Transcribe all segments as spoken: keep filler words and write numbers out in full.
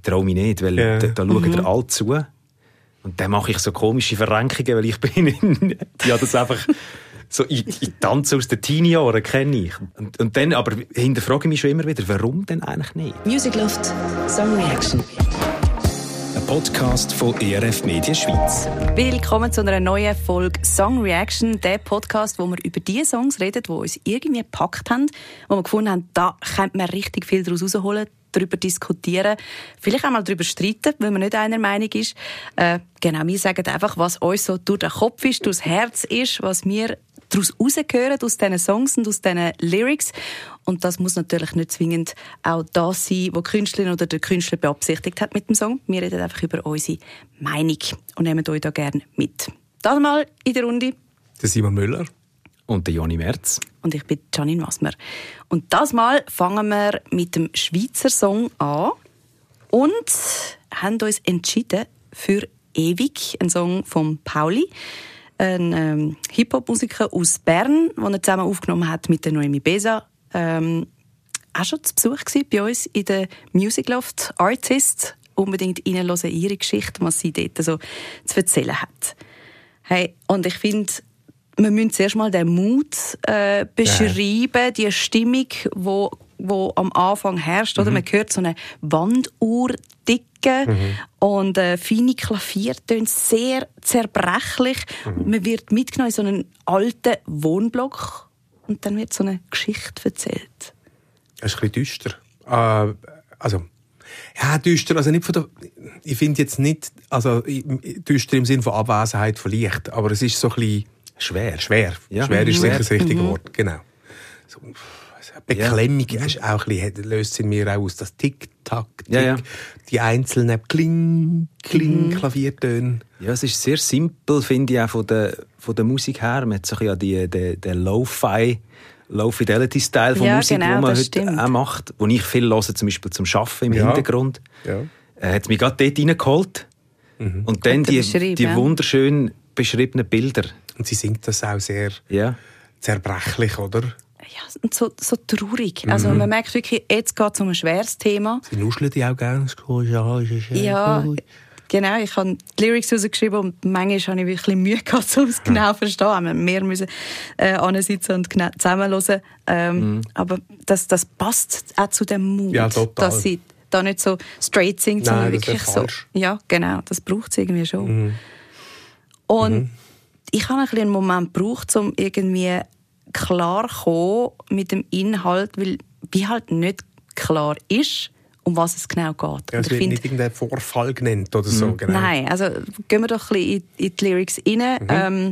traue mich nicht, weil yeah. da, da schauen mhm. alle zu. Und dann mache ich so komische Verrenkungen, weil ich bin in, ja, das einfach so, ich, ich tanze aus den Teenie-Jahren, kenne ich. Und, und dann, aber hinterfrage ich mich schon immer wieder, warum denn eigentlich nicht? Music Loft Song Reaction. Ein Podcast von E R F Media Schweiz. Willkommen zu einer neuen Folge Song Reaction, der Podcast, wo wir über die Songs reden, die uns irgendwie gepackt haben, wo wir gefunden haben, da könnte man richtig viel daraus herausholen, darüber diskutieren, vielleicht auch mal darüber streiten, wenn man nicht einer Meinung ist. Äh, genau, wir sagen einfach, was uns so durch den Kopf ist, durchs Herz ist, was wir daraus rausgehören, aus diesen Songs und aus diesen Lyrics. Und das muss natürlich nicht zwingend auch das sein, was die Künstlerin oder der Künstler beabsichtigt hat mit dem Song. Wir reden einfach über unsere Meinung und nehmen euch da gerne mit. Das mal in der Runde. Der Simon Müller. Und der Joni Merz. Und ich bin Janine Wasmer. Und das Mal fangen wir mit dem Schweizer Song an und haben uns entschieden für «Ewig», ein Song von Pauli, ein ähm, Hip-Hop-Musiker aus Bern, den er zusammen aufgenommen hat mit der Noemi Besa. Ähm, auch schon zu Besuch gewesen bei uns in der Music Loft Artist. Unbedingt reinhören, ihre Geschichte, was sie dort so zu erzählen hat. Hey, und ich finde, wir müssen zuerst mal den Mut äh, beschreiben, ja. Die Stimmung, wo, wo am Anfang herrscht. Mhm. Oder? Man hört so eine Wanduhr ticken mhm. und äh, feine Klaviertöne, sehr zerbrechlich. Mhm. Man wird mitgenommen in so einen alten Wohnblock und dann wird so eine Geschichte erzählt. Das ist ein bisschen düster. Äh, also, ja, düster, also nicht von der, ich finde jetzt nicht, also düster im Sinne von Abwesenheit von Licht, aber es ist so ein bisschen schwer. Schwer, ja. Schwer ist sicher das richtige mhm. Wort, genau. So, Beklemmung ja. ist auch ein bisschen, löst in mir auch aus, das Tick-Tack, Tick, ja, ja. die einzelnen Kling, Kling, mhm. Klaviertöne. Ja, es ist sehr simpel, finde ich, auch von der, von der Musik her. Man hat so ja die, den, den Lo-Fi, Low-Fidelity-Style von ja, Musik, genau, den man heute stimmt. auch macht, wo ich viel höre, zum Beispiel zum Arbeiten im ja. Hintergrund. Ja. Äh, hat es mich gerade dort reingeholt. Mhm. Und dann die, die ja. wunderschön beschriebenen Bilder. Und sie singt das auch sehr ja. zerbrechlich, oder? Ja, und so, so traurig. Mhm. Also man merkt wirklich, jetzt geht es um ein schweres Thema. Sie nuschelt die auch gerne. Ja, genau. Ich habe die Lyrics rausgeschrieben und manchmal habe ich wirklich Mühe gehabt, um es genau zu verstehen. Wir müssen äh, ansitzen und genau zusammenhören. Ähm, mhm. Aber das, das passt auch zu dem Mut, ja, total. Dass sie da nicht so straight singt, Nein, sondern wirklich so. Ja, genau. Das braucht es irgendwie schon. Mhm. Und mhm. ich habe ein bisschen einen Moment gebraucht, um irgendwie klar zu kommen mit dem Inhalt, weil wie halt nicht klar ist, um was es genau geht. Ja, es wird find, nicht irgendein Vorfall genannt oder so. Genau. Nein, also gehen wir doch ein bisschen in, in die Lyrics rein. Mhm. Ähm,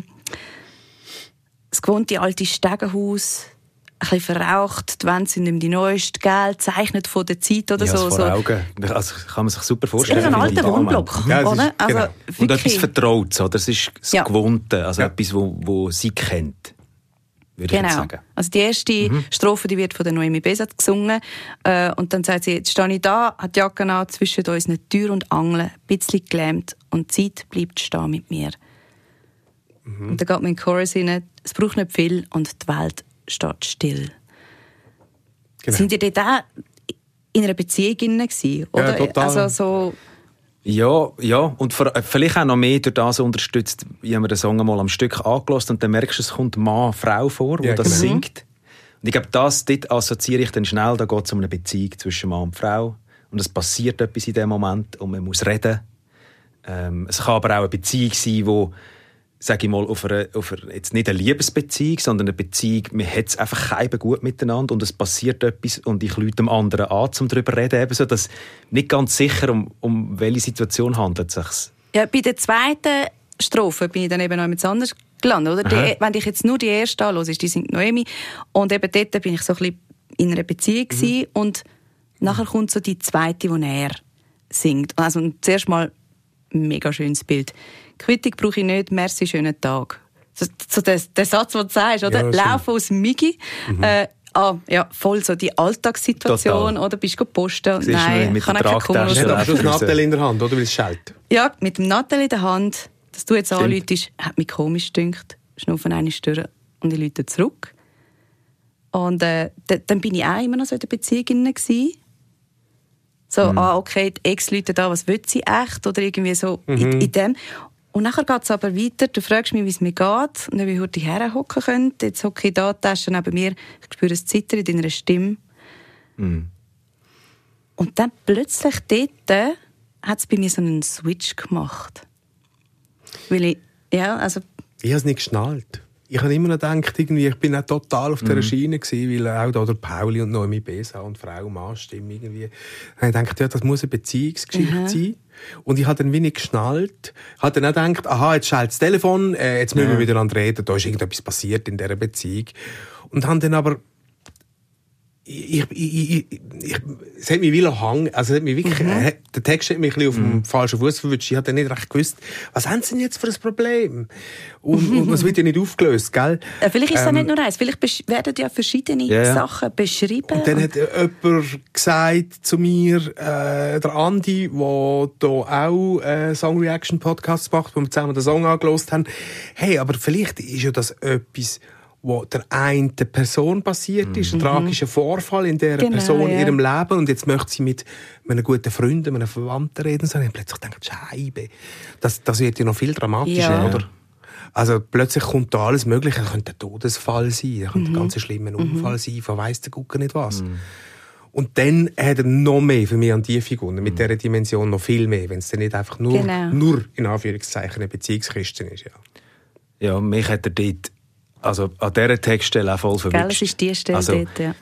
das gewohnte alte Stegenhaus, ein bisschen verraucht, die Wände sind nicht mehr die neueste, Geld zeichnet von der Zeit oder ja, so. Vor Augen. Also kann man sich super vorstellen. Das ist ein alter Wohnblock, ja, oder? Ist, also, genau. Und etwas Vertrautes, oder? Das ist das ja. Gewohnte, also ja. etwas, wo, wo sie kennt. Würde genau. ich sagen. Also die erste mhm. Strophe, die wird von der Noemi Besa gesungen. Äh, und dann sagt sie, jetzt stehe ich da, hat die Jacke an, zwischen uns eine Tür und Angel, ein bisschen gelähmt und die Zeit bleibt stehen mit mir. Mhm. Und dann geht man in den Chorus rein, es braucht nicht viel und die Welt steht still. Genau. Sind ihr dort auch in einer Beziehung gewesen, oder? Ja, total. Also so Ja, ja, und vielleicht auch noch mehr durch das unterstützt. Ich habe mir den Song einmal am Stück angehört und dann merkst du, es kommt Mann, Frau vor, die ja, das genau. singt. Und ich glaube, das dort assoziiere ich dann schnell, da geht es um eine Beziehung zwischen Mann und Frau. Und es passiert etwas in dem Moment und man muss reden. Ähm, es kann aber auch eine Beziehung sein, wo, sage ich mal, auf eine, auf eine, jetzt nicht eine Liebesbeziehung, sondern eine Beziehung, man hat es einfach keinem gut miteinander und es passiert etwas und ich rufe dem anderen an, um darüber zu reden. Eben so, dass nicht ganz sicher, um, um welche Situation handelt es sich. Ja, bei der zweiten Strophe bin ich dann eben noch etwas anderes gelandet. Oder? Die, wenn ich jetzt nur die erste anhöre, ist die singt Noemi und eben dort bin ich so ein bisschen in einer Beziehung mhm. und nachher kommt so die zweite, die er singt. Also zuerst mal ein mega schönes Bild. Quittung brauche ich nicht, merci, schönen Tag. So, so der, der Satz, den du sagst, oder? Ja, Laufen aus dem Migi. Mhm. Äh, ah, ja, voll so die Alltagssituation. Total. Oder bist du posten? Und nein, ich kann keinen Kummer. Du hast das Nattel in der Hand, oder? Weil es schellt. Ja, mit dem Nattel in der Hand, dass du jetzt anläutest, hat mich komisch gedünkt. Schnaufen eine Stirn und ich läute zurück. Und äh, d- dann bin ich auch immer noch so in der Beziehung gewesen. So, mhm. ah, okay, die Ex-Leute da, was will sie echt? Oder irgendwie so mhm. in, in dem. Und nachher geht es aber weiter. Du fragst mich, wie es mir geht und ob ich heute herhocken könnte. Jetzt hocke ich da, die Tasche neben mir. Ich spüre das Zittern in deiner Stimme. Mhm. Und dann plötzlich dort hat es bei mir so einen Switch gemacht. Weil ich, ja, also... Ich habe es nicht geschnallt. Ich habe immer noch gedacht, irgendwie, ich bin auch total auf dieser mhm. Schiene gewesen, weil auch da der Pauli und Noemi Besa und Frau Mann-Stimme irgendwie. Dann habe ich gedacht, ja, das muss eine Beziehungsgeschichte mhm. sein. Und ich habe dann wenig geschnallt. Ich habe dann auch gedacht, aha, jetzt schaltet das Telefon, äh, jetzt müssen ja. wir miteinander reden, da ist irgendetwas passiert in dieser Beziehung. Und habe dann aber Ich, ich, ich, ich, es hat mich wie hängen, also es hat mich wirklich, mhm. äh, der Text hat mich ein bisschen auf dem mhm. falschen Fuß verwünscht. Ich habe nicht recht gewusst, was haben sie denn jetzt für ein Problem? Und, mhm. und das wird ja nicht aufgelöst, gell? Ja, vielleicht ist es ähm, nicht nur eins, vielleicht besch- werden ja verschiedene yeah. Sachen beschrieben. Und dann hat jemand gesagt zu mir, äh, der Andi, der hier auch äh, Song-Reaction-Podcasts macht, wo wir zusammen den Song angehört haben, hey, aber vielleicht ist ja das etwas, wo der einen Person passiert ist, mhm. ein tragischer Vorfall in dieser genau, Person, in ja. ihrem Leben, und jetzt möchte sie mit einem guten Freund, einem Verwandten reden, und ich plötzlich denke, Scheibe, das, das wird ja noch viel dramatischer, ja. oder? Also plötzlich kommt da alles Mögliche, es könnte ein Todesfall sein, es könnte mhm. ein ganz schlimmer Unfall mhm. sein, von weiss der Gucke nicht was. Mhm. Und dann hat er noch mehr für mich an Tiefe gewonnen, mit mhm. dieser Dimension noch viel mehr, wenn es dann nicht einfach nur, genau. nur in Anführungszeichen eine Beziehungskiste ist. Ja, ja, mich hat er dort also an dieser Textstelle auch voll verwünscht. Gell, es ist die Stelle also, dort, ja.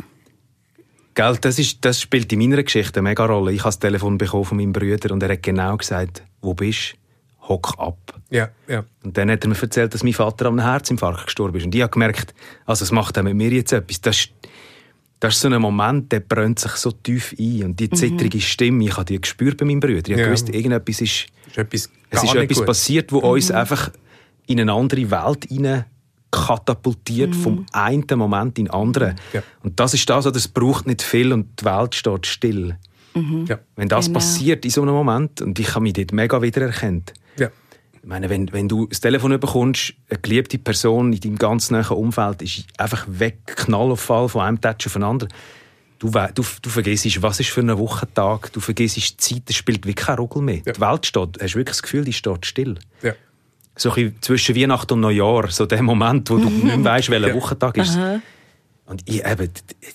Gell, das, ist, das spielt in meiner Geschichte eine mega Rolle. Ich habe das Telefon bekommen von meinem Bruder und er hat genau gesagt, wo bist du? Hock ab. Ja, ja. Und dann hat er mir erzählt, dass mein Vater an einem Herzinfarkt gestorben ist. Und ich habe gemerkt, also es macht auch mit mir jetzt etwas. Das, das ist so ein Moment, der brennt sich so tief ein. Und die zittrige mhm. Stimme, ich habe die gespürt bei meinem Bruder. Ich habe ja. gewusst, irgendetwas ist, ist etwas es ist etwas gut. passiert, wo mhm. uns einfach in eine andere Welt hinein katapultiert mhm. vom einen Moment in den anderen. Ja. Und das ist das, oder es braucht nicht viel und die Welt steht still. Mhm. Ja. Wenn das genau. passiert in so einem Moment, und ich habe mich dort mega wiedererkannt. Ja. Ich meine, wenn, wenn du das Telefon bekommst, eine geliebte Person in deinem ganz nahen Umfeld ist einfach weg, Knallauffall von einem Touch auf den anderen. Du, du, du vergisst, was ist für ein Wochentag, du vergisst die Zeit, es spielt wirklich keine Ruggel mehr. Ja. Die Welt steht, hast wirklich das Gefühl, die steht still. Ja. So ein bisschen zwischen Weihnachten und Neujahr, so der Moment, wo du nicht mehr weisst, welcher ja. Wochentag ist. Aha. Und ich, eben,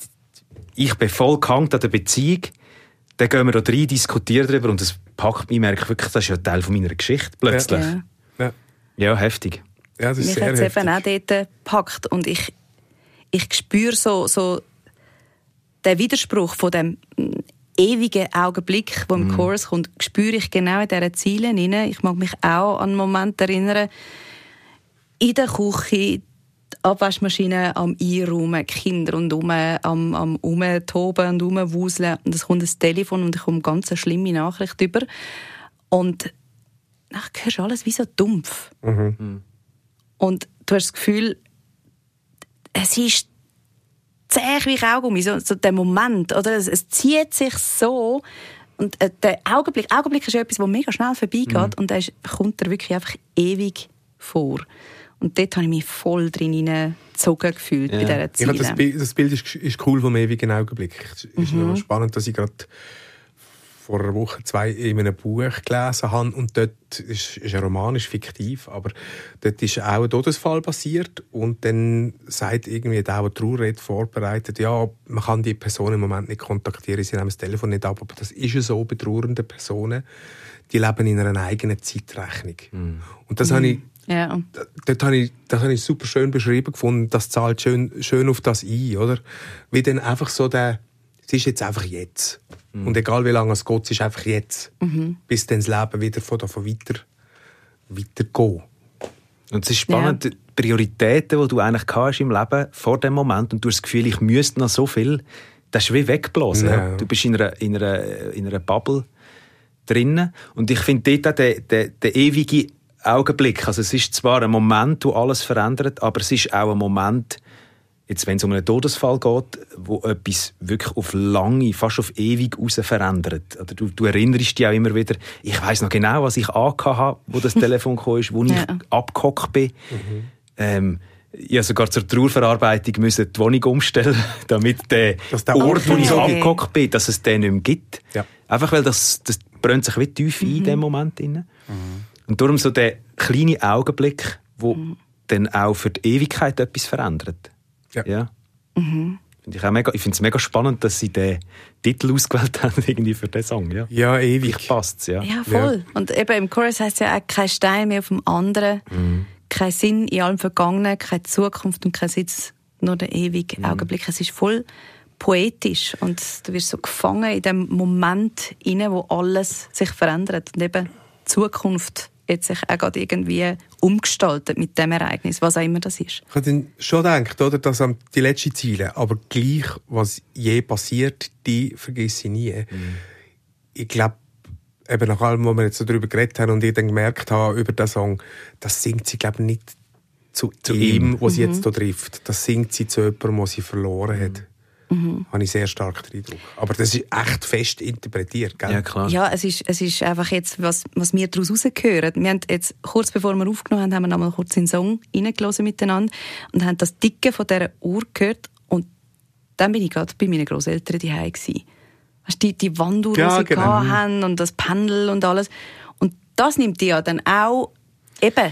ich bin voll gehangen an der Beziehung. Dann gehen wir da rein, diskutieren darüber und das packt mich, ich merke wirklich, das ist ja ein Teil meiner Geschichte plötzlich. Ja, ja. ja heftig. Ja, das ist mich sehr hat es eben auch dort gepackt und ich, ich spüre so, so den Widerspruch von dem ewigen Augenblick, der im mm. Chorus kommt, spüre ich genau in diesen Zielen hinein. Ich mag mich auch an einen Moment erinnern, in der Küche, die Abwaschmaschine am Einräumen, Kinder rundherum am, am Umtoben und Umwuseln. Und es kommt ein Telefon und ich komme eine ganz schlimme Nachricht über. Und dann hörst du alles wie so dumpf. Mhm. Und du hast das Gefühl, es ist zäh wie Kaugummi, so, so der Moment, oder? Es, es zieht sich so. Und äh, der Augenblick, Augenblick ist etwas, das mega schnell vorbeigeht mhm. und da kommt er wirklich einfach ewig vor. Und dort habe ich mich voll drin hineingezogen gefühlt, ja. bei dieser Ziele. Ja, das Bild, das Bild ist, ist cool vom ewigen Augenblick. Es ist mhm. noch spannend, dass ich gerade vor einer Woche, zwei in einem Buch gelesen habe und dort ist, ist ein Roman, ist fiktiv, aber dort ist auch ein Todesfall passiert und dann sagt irgendwie der, der Trauerrede vorbereitet, ja, man kann die Person im Moment nicht kontaktieren, sie nehmen das Telefon nicht ab, aber das ist ja so bei trauernden Personen, die leben in einer eigenen Zeitrechnung. Mhm. Und das mhm. habe ich Ja. Dort habe ich, das habe ich super schön beschrieben gefunden. Das zahlt schön, schön auf das ein, oder? Wie dann einfach so der, es ist jetzt einfach jetzt. Mhm. Und egal wie lange es geht, es ist einfach jetzt. Mhm. Bis dann das Leben wieder von davon weiter, weitergeht. Und es ist spannend, ja. die Prioritäten, die du eigentlich hast im Leben vor dem Moment, und du hast das Gefühl, ich müsste noch so viel, das ist wie weggeblasen. Ja. Du bist in einer, in einer, in einer Bubble drinnen. Und ich finde dort auch der, der, der ewige Augenblick. Also es ist zwar ein Moment, wo alles verändert, aber es ist auch ein Moment, jetzt wenn es um einen Todesfall geht, wo etwas wirklich auf lange, fast auf ewig raus verändert. Oder du, du erinnerst dich auch immer wieder, ich weiss noch genau, was ich angehabt habe, wo das Telefon kam, wo ja. ich abgehockt bin. Mhm. Ähm, ich musste sogar zur Trauerverarbeitung müssen die Wohnung umstellen, damit der, der Ort, wo ich abgehockt bin, dass es den nicht mehr gibt. Ja. Einfach weil das, das brennt sich wie tief ein in dem Moment. Mhm. Und darum so der kleine Augenblick, wo mhm. dann auch für die Ewigkeit etwas verändert. Ja. ja. Mhm. Find ich mega, ich finde es mega spannend, dass sie den Titel ausgewählt haben irgendwie für diesen Song. Ja, ja ewig. Vielleicht passt's, ja. Ja, voll. Ja. Und eben im Chorus heisst es ja auch «kein Stein mehr auf dem anderen», mhm. «kein Sinn in allem Vergangenen», «keine Zukunft und kein Sitz, nur der ewige mhm. Augenblick». Es ist voll poetisch und du wirst so gefangen in dem Moment rein, wo alles sich verändert und eben die Zukunft jetzt sich auch gerade irgendwie umgestaltet mit dem Ereignis, was auch immer das ist. Ich habe dann schon gedacht, oder, dass die letzten Ziele, aber gleich, was je passiert, die vergesse ich nie. Mhm. Ich glaube, eben nach allem, was wir jetzt so darüber geredet haben und ich dann gemerkt habe über den Song, das singt sie, glaube ich, nicht zu, zu ihm, was sie mhm. jetzt hier trifft. Das singt sie zu jemandem, was sie verloren hat. Mhm. Habe ich sehr stark den Eindruck. Aber das ist echt fest interpretiert, gell? Ja, klar. Ja, es ist, es ist einfach jetzt, was, was wir daraus rausgehören. Wir haben jetzt, kurz bevor wir aufgenommen haben, haben wir noch mal kurz in den Song reingelassen miteinander und haben das Dicke von dieser Uhr gehört und dann bin ich gerade bei meinen Grosseltern daheim gsi. Weißt du, die, die Wanduhr, die ja, sie genau. hatten und das Pendel und alles. Und das nimmt die ja dann auch eben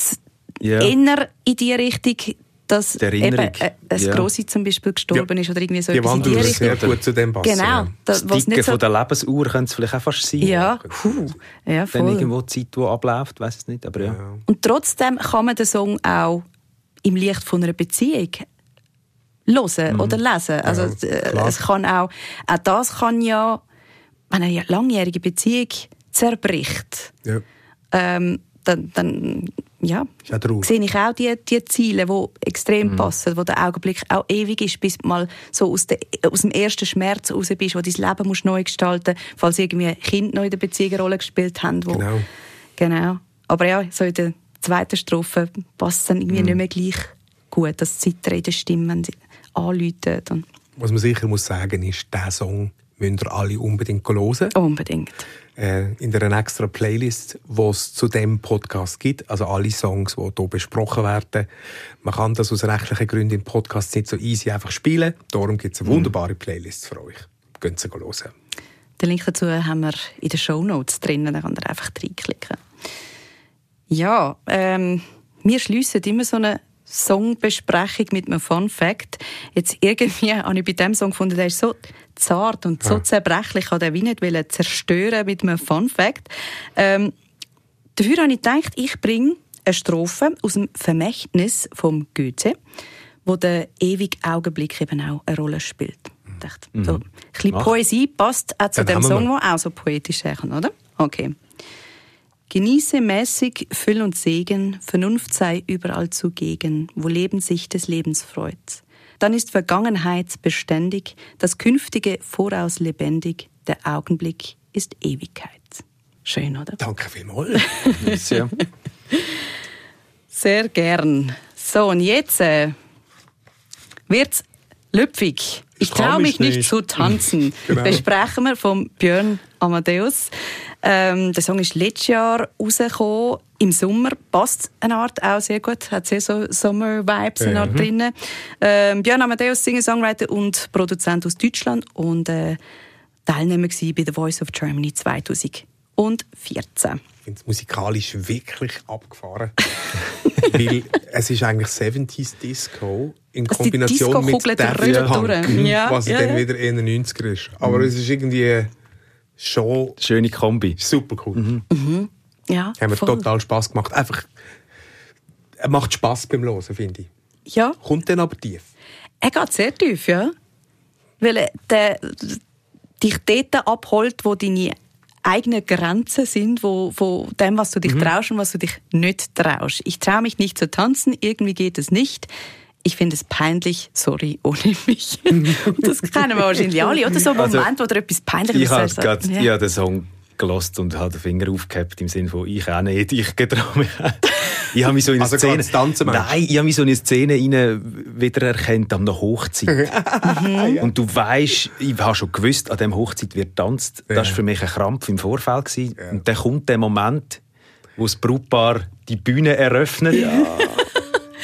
yeah. eher in die Richtung, dass eben äh, ein ja. Grossi zum Beispiel gestorben ja. ist oder irgendwie so die etwas in die Richtung. Sehr gut zu dem passen. Genau. Ja. Das, das Dicke so von der Lebensuhr könnte es vielleicht auch fast sein. Ja, Puh. ja voll. Wenn irgendwo die Zeit, die abläuft, weiss es nicht, aber ja. ja. Und trotzdem kann man den Song auch im Licht von einer Beziehung hören mhm. oder lesen. Also ja, es kann auch, auch das kann ja, wenn eine langjährige Beziehung zerbricht, ja. ähm, dann, dann ja, sehe ich auch die, die Ziele, die extrem mhm. passen, wo der Augenblick auch ewig ist, bis du mal so aus, de, aus dem ersten Schmerz raus bist, wo dein Leben musst neu gestalten musst, falls irgendwie Kinder noch in der Beziehung eine Rolle gespielt haben. Wo, genau. genau. Aber ja, so in der zweiten Strophe passt es dann irgendwie mhm. nicht mehr gleich gut, das Zittern in der Stimme, wenn sie anläuten. Dann. Was man sicher muss sagen ist, diesen Song müsst ihr alle unbedingt hören. Unbedingt. Äh, in einer extra Playlist, die es zu diesem Podcast gibt. Also alle Songs, die hier besprochen werden. Man kann das aus rechtlichen Gründen im Podcast nicht so easy einfach spielen. Darum gibt es eine wunderbare Playlist für euch. Geht sie hören. Den Link dazu haben wir in den Shownotes drin. Da könnt ihr einfach reinklicken. Ja, ähm, wir schliessen immer so eine Songbesprechung mit einem Fun Fact. Jetzt irgendwie habe ich bei diesem Song gefunden, der ist so zart und so ja. zerbrechlich, ich wollte den wie nicht zerstören mit einem Fun Fact. Ähm, dafür habe ich gedacht, ich bringe eine Strophe aus dem Vermächtnis von Goethe, wo der ewige Augenblick eben auch eine Rolle spielt. Ich dachte, mhm. so, ein bisschen Ach. Poesie passt auch zu ja, dem Song, der auch so poetisch ist, oder? Okay. Genieße mäßig Füll und Segen, Vernunft sei überall zugegen, wo Leben sich des Lebens freut. Dann ist Vergangenheit beständig, das Künftige voraus lebendig, der Augenblick ist Ewigkeit. Schön, oder? Danke vielmals. ja. Sehr gern. So, und jetzt äh, wird's lüpfig. Ich traue mich nicht, nicht zu tanzen. Genau. Besprechen wir von Björn Amadeus. Ähm, der Song ist letztes Jahr rausgekommen, im Sommer. Passt eine Art auch sehr gut, hat sehr so Sommer-Vibes eine Art mhm. drin. Ähm, Björn Amadeus, Singer-Songwriter und Produzent aus Deutschland und äh, Teilnehmer war bei The Voice of Germany zwanzig vierzehn. Ich finde es musikalisch wirklich abgefahren. Weil es ist eigentlich siebziger Disco in Kombination mit Daft Punk, ja, was ja, dann ja. wieder eher neunziger ist. Aber mhm. es ist irgendwie schon... Schöne Kombi. Super cool. Mhm. Mhm. Ja, haben wir voll. total Spass gemacht. Einfach, er macht Spass beim Hören, finde ich. Ja. Kommt dann aber tief. Er geht sehr tief, ja. Weil er der, dich dort abholt, wo deine eigenen Grenzen sind, wo, wo dem, was du dich mhm. traust und was du dich nicht traust. Ich traue mich nicht zu tanzen, irgendwie geht es nicht. Ich finde es peinlich, sorry, ohne mich. Und das kennen wir wahrscheinlich alle, oder? So ein Moment, also, wo du etwas Peinliches sagst. Ich habe ja. den Song gehört und habe den Finger aufgehabt im Sinne von «Ich auch nicht, ich getraue mich auch». Ich habe mich so in eine also Szene... Tanzen, Nein, ich habe mich so in eine Szene wiedererkannt an der Hochzeit. mhm. Und du weisst, ich habe schon gewusst, an dieser Hochzeit wird getanzt. Das war für mich ein Krampf im Vorfeld. Ja. Und dann kommt der Moment, wo das Brautpaar die Bühne eröffnet. Ja.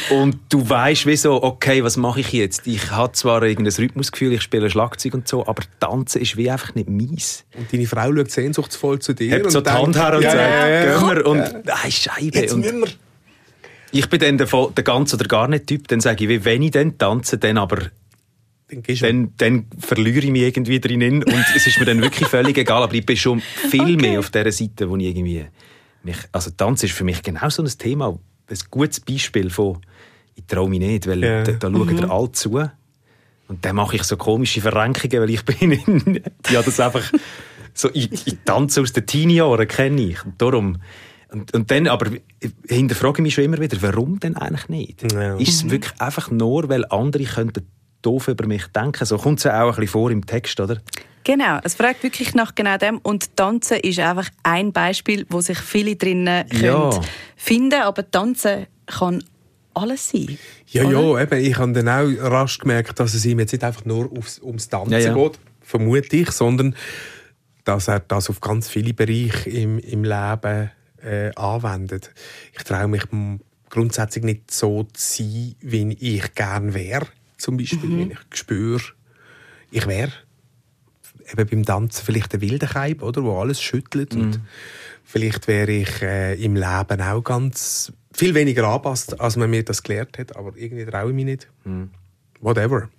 Und du weisst, wie so, okay, was mache ich jetzt? Ich habe zwar irgendein Rhythmusgefühl, ich spiele Schlagzeug und so, aber Tanzen ist wie einfach nicht meins. Und deine Frau schaut sehnsuchtsvoll zu dir. Hebt und so die Hand her und ja, sagt, ja, ja, gehen wir. Und, ja. nein, Scheibe. Jetzt und müssen wir. Ich bin dann der, der ganz oder gar nicht Typ, dann sage ich, wie wenn ich dann tanze, dann aber Dann, gehst dann, dann verliere ich mich irgendwie drinnen und es ist mir dann wirklich völlig egal, aber ich bin schon viel okay. mehr auf dieser Seite, wo ich irgendwie mich, also Tanz ist für mich genau so ein Thema, ein gutes Beispiel von ich traue mich nicht, weil yeah. da, da schauen mhm. alle zu und dann mache ich so komische Verrenkungen, weil ich bin in, ja das einfach so, ich, ich tanze aus den Teenie-Jahren, kenne ich und darum und, und dann, aber hinterfrage ich mich schon immer wieder, warum denn eigentlich nicht? Ja. Ist es mhm. wirklich einfach nur, weil andere könnten doof über mich denken. So kommt es ja auch ein bisschen vor im Text, oder? Genau, es fragt wirklich nach genau dem. Und Tanzen ist einfach ein Beispiel, wo sich viele drinnen ja. finden können. Aber Tanzen kann alles sein. Ja, oder? ja, eben. Ich habe dann auch rasch gemerkt, dass es ihm jetzt nicht einfach nur aufs, ums Tanzen ja, ja. geht, vermute ich, sondern dass er das auf ganz viele Bereiche im, im Leben äh, anwendet. Ich traue mich grundsätzlich nicht so zu sein, wie ich gerne wäre. Zum Beispiel, mhm. wenn ich spüre, ich wäre eben beim Tanzen vielleicht ein wilder Kaib, oder, wo alles schüttelt. Mhm. Und vielleicht wäre ich äh, im Leben auch ganz viel weniger angepasst, als man mir das gelehrt hat. Aber irgendwie traue ich mich nicht. Mhm. Whatever.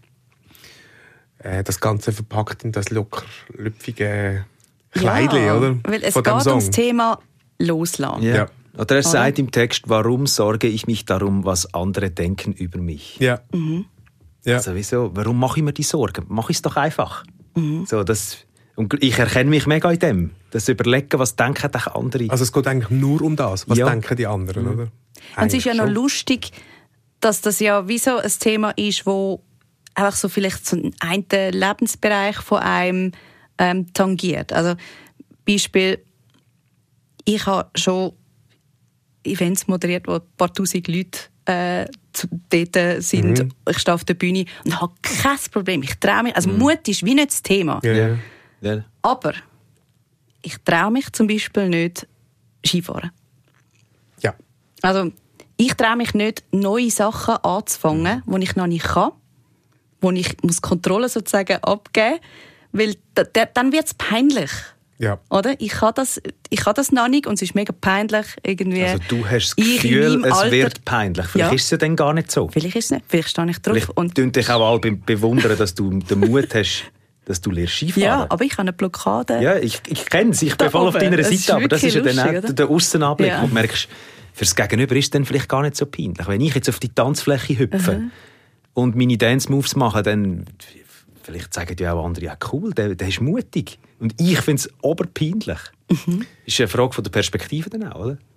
Äh, das Ganze verpackt in das locker lüpfige Kleidchen, ja, oder? Weil es geht ums Thema Loslassen. Ja. Ja. Oder er sagt im Text, warum sorge ich mich darum, was andere denken über mich? Ja. Mhm. Ja. Also wieso? Warum mache ich mir die Sorgen? Mach ich es doch einfach. Mhm. So, das, und ich erkenne mich mega in dem. Das Überlegen, was denken die anderen. Also es geht eigentlich nur um das, was ja. denken die anderen, mhm. oder? Und es ist ja noch schon. lustig, dass das ja wie so ein Thema ist, wo einfach so vielleicht so einen Lebensbereich von einem ähm, tangiert. Also Beispiel, ich habe schon Events moderiert, wo ein paar tausend Leute äh, dort sind. Mhm. Ich stehe auf der Bühne und habe kein Problem. Ich traue mich. Also mhm. Mut ist wie nicht das Thema. Ja, ja. Ja. Aber ich traue mich zum Beispiel nicht Skifahren. Ja. Also ich traue mich nicht, neue Sachen anzufangen, die ich noch nicht kann, wo ich muss Kontrolle sozusagen abgeben, weil da, da, dann wird es peinlich. Ja. Oder? Ich kann das, ich kann das noch nicht und es ist mega peinlich. Irgendwie. Also du hast das Gefühl, es Alter, wird peinlich. Vielleicht ja. ist es ja dann gar nicht so. Vielleicht ist es nicht. Vielleicht stehe ich drauf. Vielleicht und tun dich auch alle bewundern, dass du den Mut hast, dass du lernst Skifahren. Ja, aber ich habe eine Blockade. Ja, ich, ich kenne es. Ich bin Da voll auf oben. deiner Das ist Seite. Aber das ist ja wirklich dann auch lustig, der Aussenanblick. Ja. Und du merkst, fürs Gegenüber ist es dann vielleicht gar nicht so peinlich. Wenn ich jetzt auf die Tanzfläche hüpfe mhm. und meine Dance-Moves mache, dann vielleicht sagen ja auch andere, ja cool, der, der ist mutig. Und ich finde es oberpeinlich. Mhm. Ist eine Frage von der Perspektive dann auch, oder?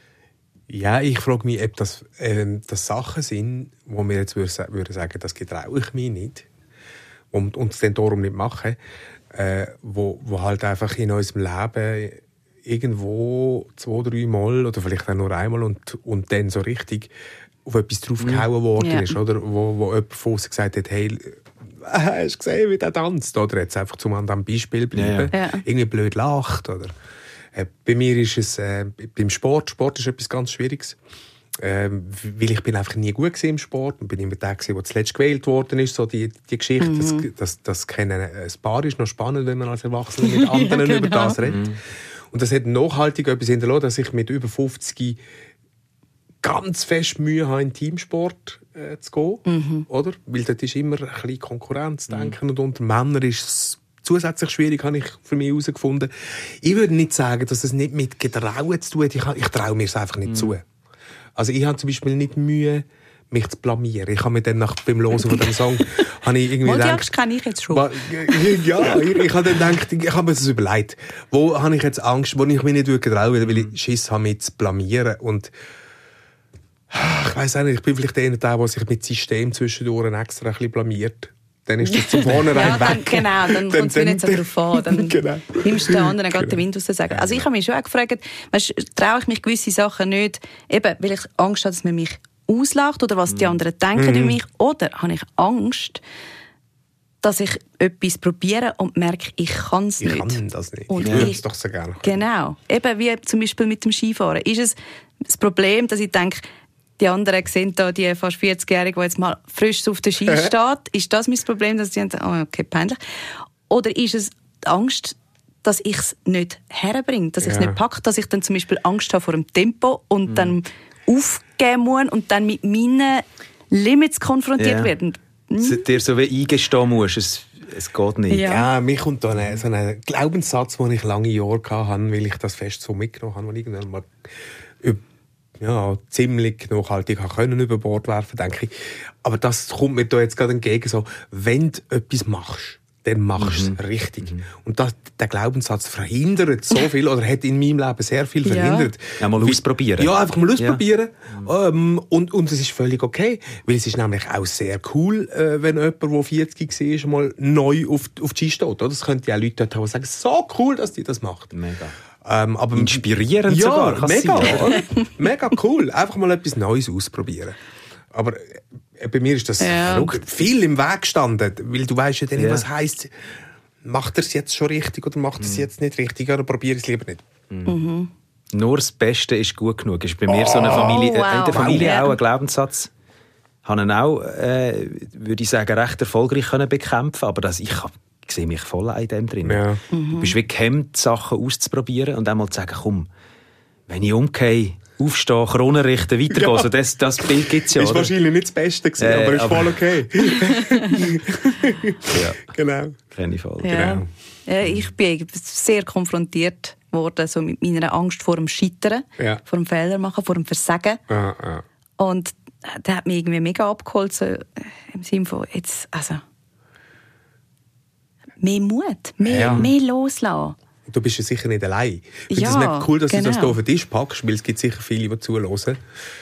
Ja, ich frage mich, ob das, äh, das Sachen sind, wo wir jetzt würden, würden sagen, das getraue ich mich nicht und, und es dann darum nicht machen, äh, wo, wo halt einfach in unserem Leben irgendwo zwei, drei Mal oder vielleicht auch nur einmal und, und dann so richtig auf etwas draufgehauen worden ja. ist, oder? Wo, wo jemand von uns gesagt hat, hey, hast du gesehen, wie der tanzt? Oder jetzt einfach zum anderen Beispiel bleiben. Ja, ja. Irgendwie blöd lacht. Oder äh, bei mir ist es äh, beim Sport. Sport ist etwas ganz Schwieriges. Äh, weil ich bin einfach nie gut gewesen im Sport und bin immer der gewesen, der zuletzt gewählt worden ist. So die, die Geschichte, mhm. das, das, das kennen ein Paar ist noch spannend, wenn man als Erwachsener mit anderen ja, genau. über das redet. Mhm. Und das hat nachhaltig etwas hinterlassen, dass ich mit über fünfzig ganz fest Mühe habe, in Teamsport äh, zu gehen. Mhm. Oder? Weil dort ist immer ein bisschen Konkurrenzdenken mhm. und unter Männern ist es zusätzlich schwierig, habe ich für mich herausgefunden. Ich würde nicht sagen, dass es nicht mit Getrauen zu tun hat. Ich, ich traue mir es einfach nicht mhm. zu. Also ich habe zum Beispiel nicht Mühe, mich zu blamieren. Ich habe mir dann nach, beim Hören von dem Song habe ich irgendwie gedacht, die Angst kann ich jetzt schon. Ja, ich, ich habe dann gedacht, ich habe mir das überlegt. Wo habe ich jetzt Angst, wo ich mich nicht getrauen würde, weil ich Schiss habe, mich zu blamieren. Und ich weiss auch nicht, ich bin vielleicht eher der, der sich mit System zwischendurch extra ein bisschen blamiert. Dann ist das zum Vornherein ja, dann, weg. Genau, dann kommt es nicht so drauf an. Dann genau. nimmst du den anderen gerade genau. den Wind raus und sagen. Also ich habe mich schon auch gefragt, weißt, traue ich mich gewisse Sachen nicht, eben, weil ich Angst habe, dass man mich auslacht oder was die anderen denken mhm. über mich. Oder habe ich Angst, dass ich etwas probiere und merke, ich kann es nicht. Ich kann das nicht. Und ich würde ich, es doch so gerne. Genau. Eben wie zum Beispiel mit dem Skifahren. Ist es das Problem, dass ich denke, die anderen sehen da die fast vierzigjährige, die jetzt mal frisch auf der Ski steht. Ist das mein Problem, dass sie denken, oh, okay, peinlich? Oder ist es die Angst, dass ich es nicht herbringe, dass ich es ja. nicht packe, dass ich dann zum Beispiel Angst habe vor dem Tempo und mhm. dann aufgeben muss und dann mit meinen Limits konfrontiert ja. werde. Hm? Dir so wie eingestehen musst, es, es geht nicht. Ja, ja mir kommt da ein, so ein Glaubenssatz, den ich lange Jahre hatte, weil ich das fest so mitgenommen habe, wo ich irgendwann mal ja, ziemlich nachhaltig können über Bord werfen, denke ich. Aber das kommt mir da jetzt gerade entgegen, so, wenn du etwas machst, dann machst du mhm. es richtig. Mhm. Und das, der Glaubenssatz verhindert so viel, oder hat in meinem Leben sehr viel verhindert. Ja, mal ausprobieren. Ja, einfach mal ausprobieren. Ja. Ähm, und, und es ist völlig okay. Weil es ist nämlich auch sehr cool, äh, wenn jemand, der vierzig war, mal neu auf, auf die Ski steht. Oder? Das könnte ja Leute dort haben, die sagen, so cool, dass die das macht. Mega. Ähm, aber inspirierend ja, sogar. Mega, sein, mega cool. Einfach mal etwas Neues ausprobieren. Aber äh, bei mir ist das ja. viel im Weg gestanden, weil du weißt ja dann nicht, ja. was heisst, macht er es jetzt schon richtig oder macht er es mhm. jetzt nicht richtig oder probiere es lieber nicht. Mhm. Nur das Beste ist gut genug. Ist bei mir oh, so eine Familie, wow. äh, in der Familie wow. auch ein Glaubenssatz. Habe ihn auch, äh, würde ich sagen, recht erfolgreich können bekämpfen, aber das, ich habe Ich sehe mich voll in dem drin. Ja. Mhm. Du bist wie gehemmt, Sachen auszuprobieren und einmal zu sagen, komm, wenn ich umgehe, aufstehen, Krone richten, weitergehen. Ja. Also das, das Bild gibt es ja. Das war wahrscheinlich nicht das Beste gewesen, äh, aber ist aber voll okay. ja. Genau. Kenne ich voll. Ja. Genau. Ja, ich bin sehr konfrontiert worden so mit meiner Angst vor dem Scheitern, ja. vor dem Fehler machen, vor dem Versagen. Ja, ja. Und der hat mich irgendwie mega abgeholt, so im Sinne von, jetzt, also mehr Mut, mehr, ja. mehr loslassen. Du bist ja sicher nicht allein. Ich finde es ja, mega cool, dass genau. du das hier auf den Tisch packst, weil es gibt sicher viele, die zuhören. Äh,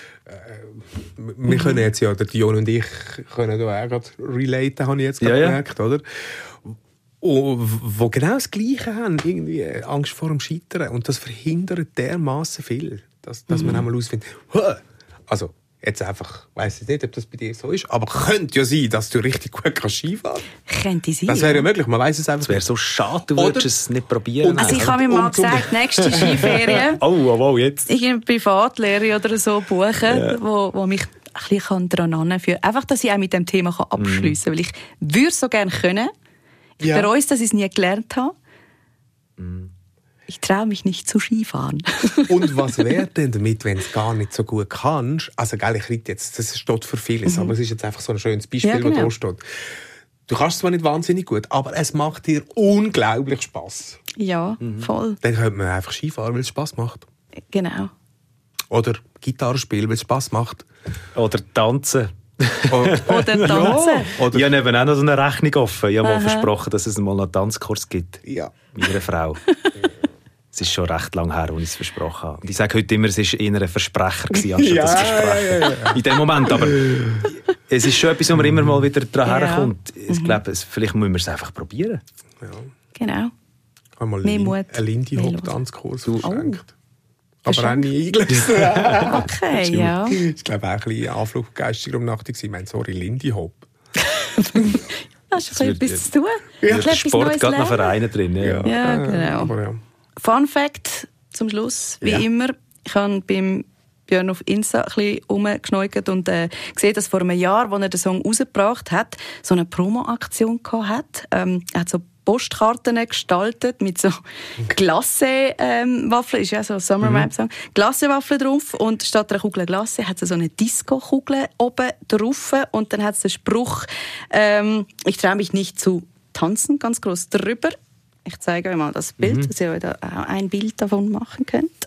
wir mhm. können jetzt ja, der Dion und ich können da auch gerade relaten, habe ich jetzt gerade ja, gemerkt, ja. oder? Und, wo genau das Gleiche haben, irgendwie Angst vor dem Scheitern. Und das verhindert dermaßen viel, dass, dass mhm. man einmal ausfindet, also jetzt einfach, ich weiss nicht, ob das bei dir so ist, aber könnte ja sein, dass du richtig gut Skifahren kannst. Könnte sein. Das wäre ja möglich, man weiss es einfach. Es wäre so schade, du würdest es nicht probieren. Also ich habe mir mal gesagt, nächste Skiferien, oh, oh, oh, jetzt. ich eine Privatlehre oder so buchen, ja. wo, wo mich ein bisschen daran anführen kann. Einfach, dass ich auch mit dem Thema abschliessen kann. Mm. Weil ich würde es so gerne können. Ich ja. bereue es, dass ich es nie gelernt habe. Mm. Ich traue mich nicht zu Skifahren. Und was wäre denn damit, wenn du es gar nicht so gut kannst? Also, gell, ich rede jetzt, das steht für vieles, mhm. aber es ist jetzt einfach so ein schönes Beispiel, ja, genau. was da steht. Du kannst es zwar nicht wahnsinnig gut, aber es macht dir unglaublich Spass. Ja, mhm. voll. Dann könnte man einfach Skifahren, weil es Spass macht. Genau. Oder Gitarre spielen, weil es Spass macht. Oder tanzen. Oder tanzen. Ja. Oder ich habe eben auch noch so eine Rechnung offen. Ich habe mal versprochen, dass es mal einen Tanzkurs gibt. Ja. Meiner Frau. Es ist schon recht lange her, als ich es versprochen habe. Und ich sage heute immer, es war eher ein Versprecher gewesen, anstatt ja, das Versprechen. Ja, ja, ja. In dem Moment. Aber es ist schon etwas, wo man immer mal wieder daran ja. herkommt. Ich glaube, vielleicht müssen wir es einfach probieren. Ja. Genau. Ich habe mal mehr Mut. einen Lindy-Hop-Tanzkurs verschenkt. Oh. Aber auch nie eingelöst. Okay, ja. Ich glaube auch ein bisschen Anfluggeistige Umnachtung. Ich meine, sorry, Lindy-Hop. Hast du etwas zu tun? Ja. Ich Sport gerade noch Vereine drin. Ja, ja, ja genau. Aber ja. Fun Fact zum Schluss, wie ja. immer. Ich habe beim Björn auf Insta ein bisschen rumgeschneugt und äh, gesehen, dass vor einem Jahr, als er den Song rausgebracht hat, so eine Promo-Aktion gehabt hat. Ähm, er hat so Postkarten gestaltet mit so Glacé-Waffeln, ähm, ist ja so ein Summer-Vibe-Song, mhm. Glacé-Waffeln drauf und statt einer Kugel Glacé hat es so eine Disco-Kugel oben drauf und dann hat es den Spruch, ähm, ich traue mich nicht zu tanzen, ganz gross drüber. Ich zeige euch mal das Bild, mhm. dass ihr euch da auch ein Bild davon machen könnt.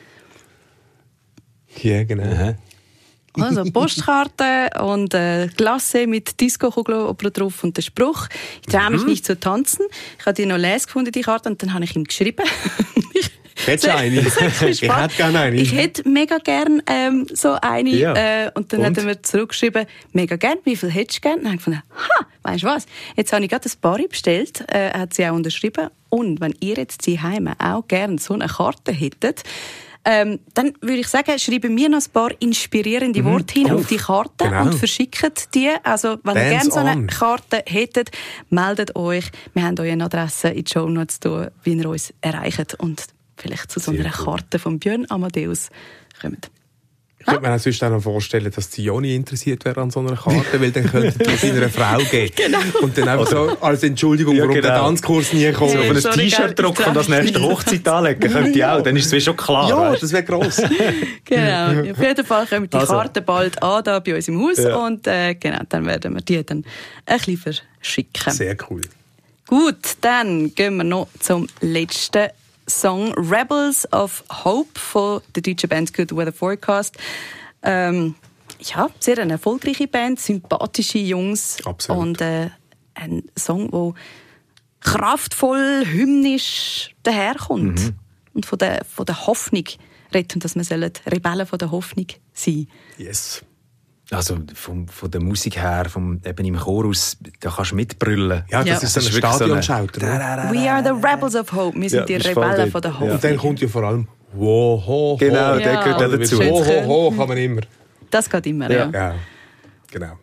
Ja, genau. Also Postkarte und äh, Glacé mit Disco-Kugel oben drauf und der Spruch, ich traue mich mhm. nicht zu tanzen. Ich habe die noch lesen gefunden, die Karte, und dann habe ich ihm geschrieben. Hättest du eine? Ich hätte gerne eine. Ich hätte mega gerne ähm, so eine. Ja. Äh, und dann und? hat er mir zurückgeschrieben, mega gerne, wie viel hättest du gerne? Und dann habe ich gefunden, ha, weißt du was? Jetzt habe ich gerade ein Paar bestellt, äh, hat sie auch unterschrieben. Und wenn ihr jetzt zu Hause auch gerne so eine Karte hättet, Ähm, dann würde ich sagen, schreiben wir noch ein paar inspirierende mhm. Worte hin oh. auf die Karte genau. und verschicken die. Also, wenn Dance ihr gerne so eine on. Karte hättet, meldet euch. Wir haben euch eine Adresse in die Shownotes, wie ihr uns erreicht und vielleicht zu so Sehr einer cool. Karte von Björn Amadeus kommt. Ich könnte mir auch sonst auch noch vorstellen, dass die Joni interessiert wäre an so einer Karte, weil dann könnte die seiner Frau geben. Genau. Und dann einfach so als Entschuldigung, ja, warum genau. der Tanzkurs nie kommt. So, auf ein T-Shirt drucken und das nächste Hochzeit anlegen, könnte ich auch. Dann ist es schon klar. Ja, weißt? das wäre gross. Genau. Auf jeden Fall kommen die Also. Karten bald an da bei uns im Haus Ja. und äh, genau, dann werden wir die dann ein bisschen verschicken. Sehr cool. Gut, dann gehen wir noch zum letzten Song «Rebels of Hope» von der deutschen Band Good Weather Forecast. Ähm, ja, sehr eine erfolgreiche Band, sympathische Jungs. Absolut. Und äh, ein Song, der kraftvoll, hymnisch daherkommt. Mhm. Und von der, von der Hoffnung redet, und dass wir Rebellen von der Hoffnung sein. Yes. Also vom, von der Musik her, vom, eben im Chorus, da kannst du mitbrüllen. Ja, das Ja. ist so ein Das ist wirklich Stadionschauter. so eine- «We are the rebels of hope». Wir sind Ja, die bist voll Rebellen dort. von der Ja. Hoffnung. Und dann kommt ja vor allem «Wo, ho, ho». Genau, Ja. der gehört auch Also mit dazu. «Wo, Schön. ho, ho» kann man immer. Das geht immer, Ja. ja. Ja, genau.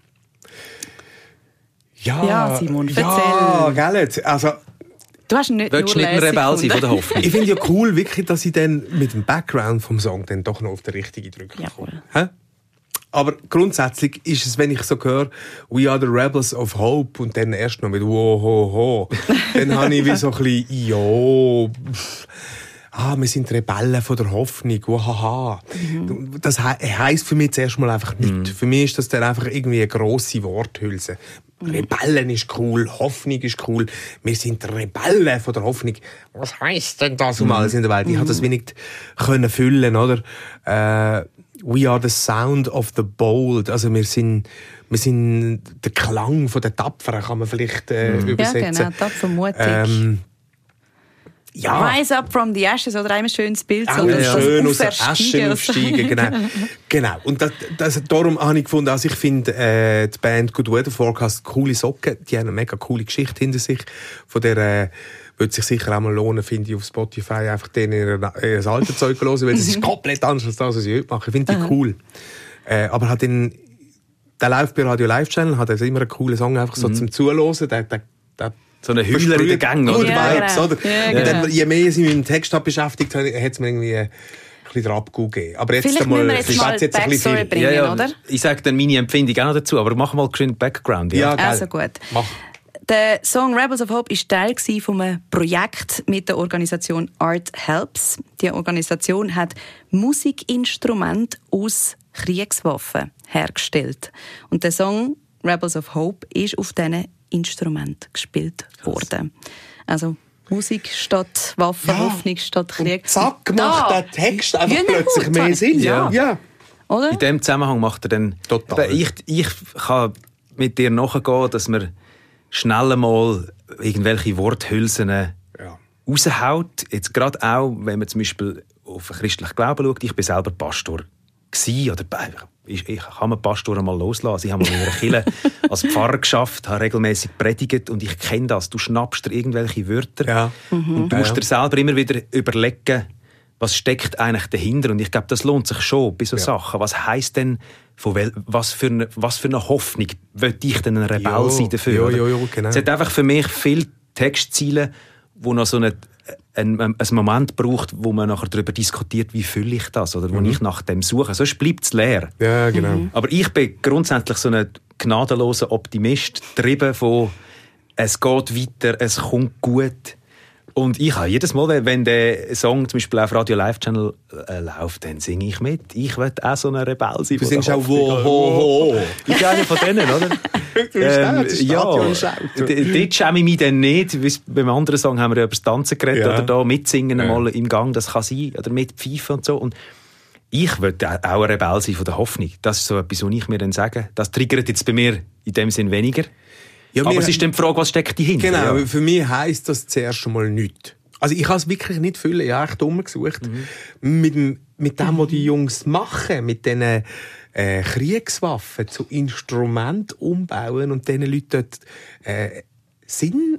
Ja, Ja, Simon, Ja, erzähl. gell? Also, Du hast ihn nicht Willst du nur nicht ein leise Rebell sein von gefunden. der Hoffnung? ich finde ja cool, wirklich, dass ich dann mit dem Background vom Song dann doch noch auf den richtigen Drücker Jawohl. komme. Hä? Aber grundsätzlich ist es, wenn ich so höre, «We are the rebels of hope» und dann erst noch mit «Wo, ho, ho», dann habe ich wie so ein bisschen «Jo, pff, ah, wir sind Rebellen von der Hoffnung, wahaha». Mhm. Das he- heisst für mich zuerst mal einfach nichts. Mhm. Für mich ist das dann einfach irgendwie eine grosse Worthülse. Rebellen ist cool, Hoffnung ist cool. Wir sind Rebellen von der Hoffnung. Was heisst denn das um alles in der Welt? Ich konnte das wie nicht können füllen, oder? Äh, «We are the sound of the bold». Also wir sind, wir sind der Klang von der Tapferen, kann man vielleicht äh, Ja, übersetzen. genau, tapfer, mutig. Ähm, ja. «Rise up from the ashes» oder ein schönes Bild. Auch so, ja, dass das schön aus der Aufersteigen Asche aufsteigen, genau. genau. Und das, das, darum habe ich gefunden, also ich finde äh, die Band Good Weather Forecast coole Socken, die haben eine mega coole Geschichte hinter sich. Von der äh, würde sich sicher auch mal lohnen, finde ich, auf Spotify einfach denen ihr, ihr das alte Zeug hören, weil es ist komplett anders als das, was ich heute mache. Ich finde die cool. Äh, aber hat in, der läuft bei Radio Live Channel, hat also immer einen coolen Song einfach so zum Zuhören. Der, der, der So eine Hühler in den Gang, Good oder? Ja, Vibes, genau. oder? Ja, Und dann, genau. je mehr ich mich mit dem Text habe beschäftigt habe, hat es mir irgendwie ein bisschen den Abgau gegeben. Aber jetzt Vielleicht einmal, müssen wir jetzt ich mal schwätze jetzt ein bisschen Backstory viel. bringen, oder? Ich sage dann meine Empfindung auch noch dazu, aber mach mal geschwind Background. Ja. Ja, geil. Also gut. Mach. Der Song «Rebels of Hope» war Teil von einem Projekt mit der Organisation Art Helps. Die Organisation hat Musikinstrumente aus Kriegswaffen hergestellt. Und der Song «Rebels of Hope» ist auf diesen Instrumenten gespielt worden. Also Musik statt Waffen, Ja. Hoffnung statt Krieg. Und zack, macht Da. der Text einfach Ja, plötzlich gut, mehr Mann. Sinn. Ja. ja. Oder? In diesem Zusammenhang macht er dann... Total. Ich, ich kann mit dir nachgehen, dass man schnell einmal irgendwelche Worthülsen Ja. raushaut. Jetzt gerade auch, wenn man zum Beispiel auf den christlichen Glauben schaut. Ich bin selber Pastor gsi, oder ich, ich kann mir Pastor mal loslassen. Ich habe mal in einer Kirche als Pfarrer geschafft, habe regelmäßig predigt und ich kenne das. Du schnappst dir irgendwelche Wörter Ja. und du musst Ja. dir selber immer wieder überlegen, was steckt eigentlich dahinter. Und ich glaube, das lohnt sich schon bei so Ja. Sachen. Was heisst denn, von wel, was, für eine, was für eine Hoffnung will ich denn ein Rebell Jo, sein dafür? jo, oder? jo, jo, genau. Es hat einfach für mich viele Textziele, wo noch so eine, ein, ein Moment braucht, wo man nachher darüber diskutiert, wie fühle ich das, oder wo Mhm. ich nach dem suche. Sonst bleibt es leer. Ja, genau. Aber ich bin grundsätzlich so ein gnadenloser Optimist, getrieben von «es geht weiter, es kommt gut». Und ich habe jedes Mal, wenn der Song zum Beispiel auf Radio Live Channel äh, läuft, dann singe ich mit. Ich will auch so ein Rebell sein. Du von der singst auch Hoffnung. «Wo, ho, ho». Ich bin einer von denen, oder? Du bist auch der Stadionschauter. d- dort schäme ich mich dann nicht. Wie beim anderen Song haben wir ja über das Tanzen geredet, Ja. oder da mitsingen Ja. mal im Gang, das kann sein, oder mitpfeifen und so. Und ich will auch ein Rebell sein von der Hoffnung. Das ist so etwas, was ich mir dann sage. Das triggert jetzt bei mir in dem Sinn weniger. Ja, Aber wir- es ist dann die Frage, was steckt dahinter? Genau, Ja. für mich heisst das zuerst einmal nichts. Also ich habe es wirklich nicht füllen, ich habe echt umgesucht. Mhm. Mit, dem, mit dem, was die Jungs machen, mit diesen äh, Kriegswaffen zu Instrument umbauen und diesen Leuten dort äh, Sinn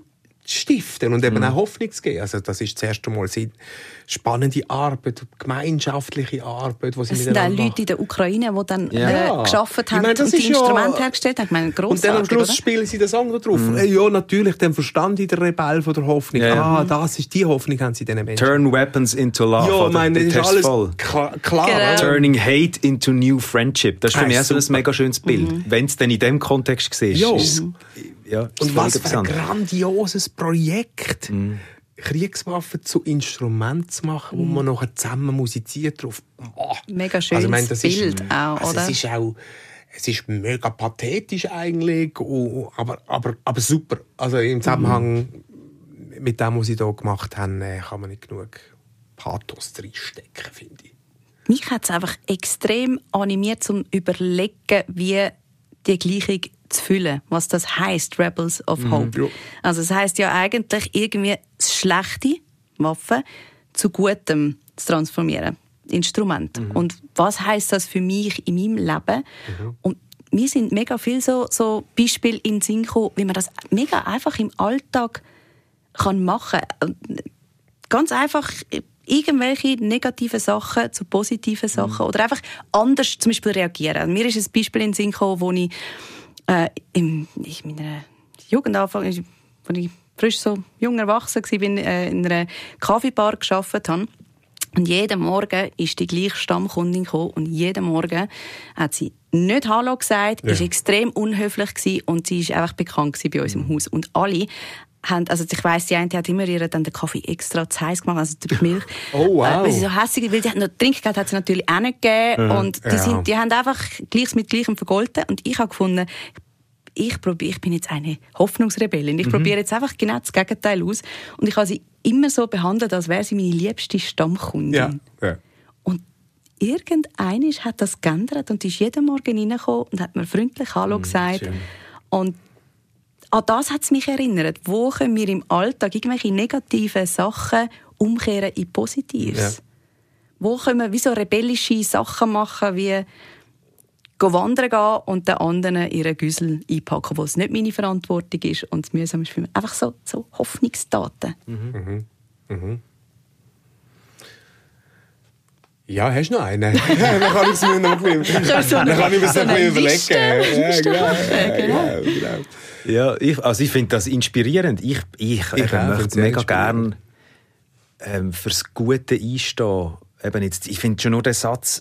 stiften und eben mhm. auch Hoffnung zu geben. Also das ist das erste Mal spannende Arbeit, gemeinschaftliche Arbeit, was sie es sind auch Leute in der Ukraine, die dann ja. äh, gearbeitet haben meine, und die Instrumente ja, hergestellt haben. Ich meine, und dann am Schluss oder? spielen sie den Song da drauf. Mhm. Ja, natürlich, dann verstand ich den Rebell von der Hoffnung. Ja, ja. Ah, das ist die Hoffnung, haben sie diesen Menschen. Turn weapons into love. Ja, ich meine, das ist alles voll. klar. klar genau. Turning hate into new friendship. Das ist für mich so ein mega schönes Bild. Mhm. Wenn es dann in diesem Kontext siehst. Ja. Ist, ja, und was für ein grandioses Projekt. Mhm. Kriegswaffen zu Instrumenten zu machen, wo mm. man nachher zusammen musiziert drauf. Oh. Mega schönes also, ich meine, das Bild ist, auch, also oder? Es ist auch, es ist mega pathetisch eigentlich, aber, aber, aber super. Also im Zusammenhang mm. mit dem, was sie hier gemacht haben, kann man nicht genug Pathos reinstecken, finde ich. Mich hat es einfach extrem animiert, zum überlegen, wie die Gleichung zu füllen, was das heisst, Rebels of Hope. Mm, ja. Also es heisst ja eigentlich irgendwie schlechte Waffen zu Gutem zu transformieren, Instrument. Mhm. Und was heisst das für mich in meinem Leben? Mhm. Und mir sind mega viele so, so Beispiele in den Sinn gekommen, wie man das mega einfach im Alltag kann machen kann. Ganz einfach irgendwelche negativen Sachen zu positiven Sachen mhm. oder einfach anders zum Beispiel reagieren. Mir ist ein Beispiel in den Sinn gekommen, wo ich Äh, in, in meiner Jugend angefangen, als ich frisch so jung erwachsen war, bin, äh, in einer Kaffeebar gearbeitet habe. Und jeden Morgen ist die gleiche Stammkundin gekommen und jeden Morgen hat sie nicht Hallo gesagt, ja. ist extrem unhöflich gewesen und sie ist einfach bekannt bei uns im Haus. Und alle haben, also ich weiss, die eine hat immer ihr dann den Kaffee extra zu heiß gemacht, also durch Milch. Oh, wow. Äh, weil sie so hässig, weil sie hat noch Trinkgeld hat sie natürlich auch nicht gegeben. Ja. Und die, ja. sind, die haben einfach Gleiches mit Gleichem vergolten. Und ich habe gefunden, ich, probier, ich bin jetzt eine Hoffnungsrebellin. Ich mhm. probiere jetzt einfach genau das Gegenteil aus. Und ich habe sie immer so behandelt, als wäre sie meine liebste Stammkundin. Ja. Ja. Und irgendeiner hat das geändert und ist jeden Morgen reingekommen und hat mir freundlich Hallo gesagt. Mhm, und an das hat es mich erinnert. Wo können wir im Alltag irgendwelche negativen Sachen umkehren in Positives? Ja. Wo können wir wie so rebellische Sachen machen, wie wandern gehen und den anderen ihren Güssel einpacken, wo es nicht meine Verantwortung ist und es mühsam ist für mich. Einfach so, so Hoffnungstaten. Mhm. Mhm. Ja, hast du noch einen? Dann kann ich es mir noch ein bisschen, dann kann ich mir so ein bisschen überlegen. Ja, genau. genau, genau. Ja, ich, also ich finde das inspirierend. Ich, ich, ich eben, möchte mega gerne ähm, fürs Gute einstehen. Eben jetzt, ich finde schon nur den Satz,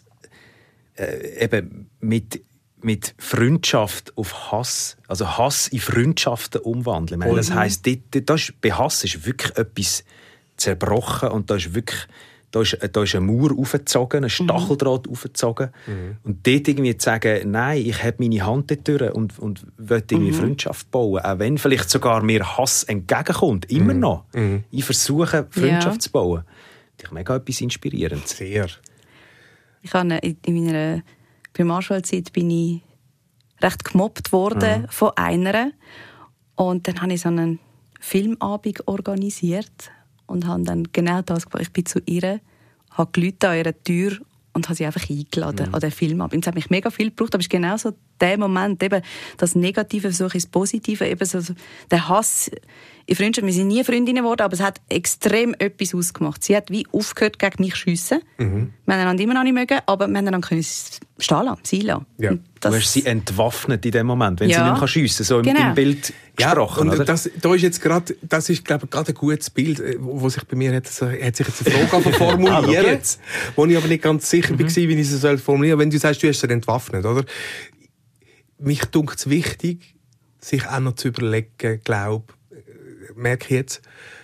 äh, eben mit, mit Freundschaft auf Hass, also Hass in Freundschaften umwandeln. Ich meine, das heisst, das ist, bei Hass ist wirklich etwas zerbrochen und da ist wirklich Da ist, da ist eine Mauer aufgezogen, ein Stacheldraht mhm. aufgezogen. Mhm. Und dort irgendwie zu sagen, nein, ich habe meine Hand dort durch und, und will irgendwie mhm. Freundschaft bauen. Auch wenn vielleicht sogar mir Hass entgegenkommt. Immer mhm. noch. Mhm. Ich versuche, Freundschaft ja. zu bauen. Das ist mega etwas Inspirierendes. Sehr. Ich habe in meiner Primarschulzeit bin ich recht gemobbt worden mhm. von einer. Und dann habe ich so einen Filmabend organisiert. Und habe dann genau das gemacht. Ich bin zu ihr, habe geläutet an ihrer Tür und habe sie einfach eingeladen mhm. an den Filmabend. Es hat mich mega viel gebraucht, aber es ist genau so der Moment, eben das Negative versuche ins Positive, eben so der Hass in Freundschaft. Wir sind nie Freundinnen geworden, aber es hat extrem etwas ausgemacht. Sie hat wie aufgehört, gegen mich zu schiessen. Mhm. Wir haben einander immer noch nicht mögen, aber wir haben dann können stehen lassen, sein lassen. Ja. Du hast sie entwaffnet in dem Moment, wenn ja. sie nicht mehr schiessen kann, so im, genau. im Bild gesprochen. Ja, und das, da ist jetzt gerade, das ist, glaube ich, gerade ein gutes Bild, wo sich bei mir hat, so, hat sich jetzt eine Frage formulieren, wo ich aber nicht ganz sicher mhm. war, wie ich sie soll formulieren. Wenn du sagst, du hast sie entwaffnet, oder? Mich dunkt es wichtig, sich auch noch zu überlegen, glaube merke ich jetzt,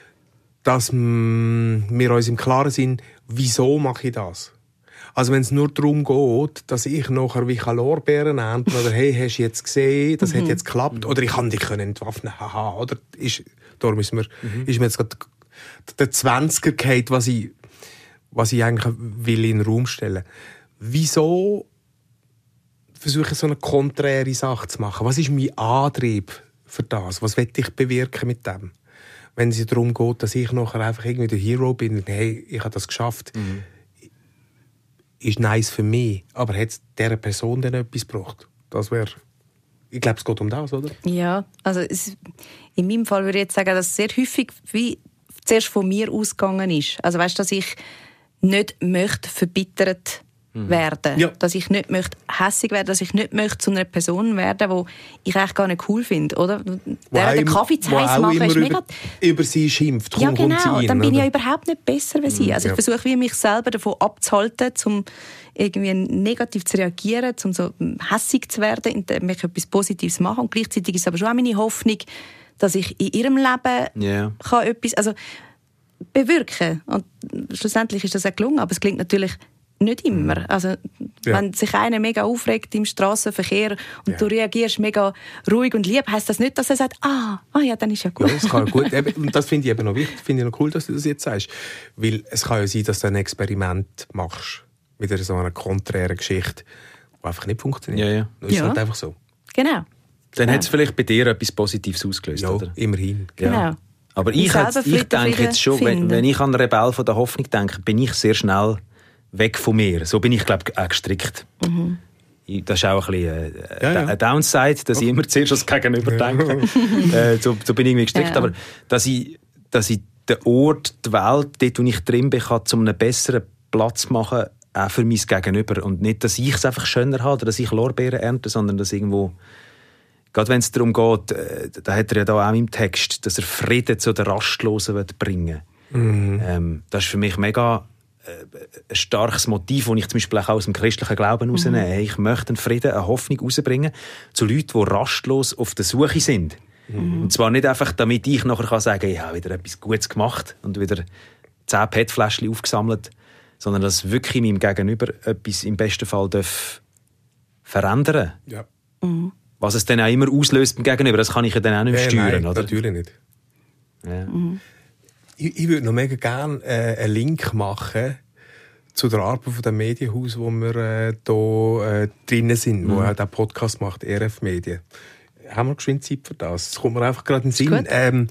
dass wir uns im Klaren sind, wieso mache ich das? Also wenn es nur darum geht, dass ich nachher wie Lorbeeren ernten oder hey, hast du jetzt gesehen, das mhm. hat jetzt geklappt oder ich kann dich entwaffnen, haha, oder ist, darum ist mir, mhm. ist mir jetzt gerade der Zwanziger gefallen, was ich, was ich eigentlich will in den Raum stellen. Wieso versuche ich so eine konträre Sache zu machen? Was ist mein Antrieb für das? Was will ich bewirken mit dem? Wenn es darum geht, dass ich nachher einfach irgendwie der Hero bin und hey, ich habe das geschafft, mhm. ist nice für mich, aber hat es dieser Person dann etwas gebracht? Das wäre Ich glaube, es geht um das, oder? Ja, also es, in meinem Fall würde ich jetzt sagen, dass es sehr häufig wie zuerst von mir ausgegangen ist. Also weißt, dass ich nicht möchte verbittert werden, ja. dass ich nicht möchte hässig werden, dass ich nicht möchte zu einer Person werden, die ich eigentlich gar nicht cool finde, oder? Der den Kaffee zu heiß machen ist mega... Über, über sie schimpft, ja genau, sie rein, dann bin oder? ich ja überhaupt nicht besser als sie. Also ich ja. versuche wie mich selber davon abzuhalten, um irgendwie negativ zu reagieren, um so hässig zu werden, indem ich etwas Positives mache. Und gleichzeitig ist es aber schon auch meine Hoffnung, dass ich in ihrem Leben yeah. kann etwas also bewirken. Und schlussendlich ist das auch gelungen, aber es klingt natürlich nicht immer. Also, ja. wenn sich einer mega aufregt im Strassenverkehr und ja. du reagierst mega ruhig und lieb, heisst das nicht, dass er sagt, ah, ah ja, dann ist ja gut. Ja, das kann gut. Und das finde ich eben noch wichtig, finde ich noch cool, dass du das jetzt sagst. Weil es kann ja sein, dass du ein Experiment machst mit so einer konträren Geschichte, die einfach nicht funktioniert. Ja, ja. Das ist ja. halt einfach so. Genau. Dann genau. hat es vielleicht bei dir etwas Positives ausgelöst, ja, oder? Immerhin. Genau. Ja. Aber ich, jetzt, ich denke jetzt schon, wenn, wenn ich an Rebell von der Hoffnung denke, bin ich sehr schnell weg von mir. So bin ich, glaube ich, auch gestrickt. Mhm. Das ist auch ein bisschen äh, ja, ja. eine Downside, dass ich immer zuerst das Gegenüber denke. äh, so, so bin ich irgendwie gestrickt. Ja. Aber dass ich, dass ich den Ort, die Welt, dort, wo ich drin bin, kann, um einen besseren Platz machen, auch für mein Gegenüber. Und nicht, dass ich es einfach schöner habe oder dass ich Lorbeeren ernte, sondern dass irgendwo, gerade wenn es darum geht, äh, da hat er ja da auch im Text, dass er Frieden zu den Rastlosen bringen will. Mhm. Ähm, das ist für mich mega ein starkes Motiv, das ich zum Beispiel auch aus dem christlichen Glauben mhm. herausnehme. Ich möchte einen Frieden, eine Hoffnung herausbringen zu Leuten, die rastlos auf der Suche sind. Mhm. Und zwar nicht einfach, damit ich nachher kann sagen kann, ich habe wieder etwas Gutes gemacht und wieder zehn P E T-Fläschchen aufgesammelt, sondern dass wirklich meinem Gegenüber etwas im besten Fall darf verändern darf. Ja. Mhm. Was es dann auch immer auslöst beim Gegenüber, das kann ich ja dann auch nicht ja, steuern. Nein, oder? Natürlich nicht. Ja. Mhm. Ich, ich würde noch mega gerne äh, einen Link machen zu der Arbeit von dem Medienhaus, wo wir äh, hier äh, drinnen sind, mhm. wo auch der Podcast macht, E R F Medien. Haben wir geschwind Zeit für das? Das kommt mir einfach gerade in den Sinn. Ähm,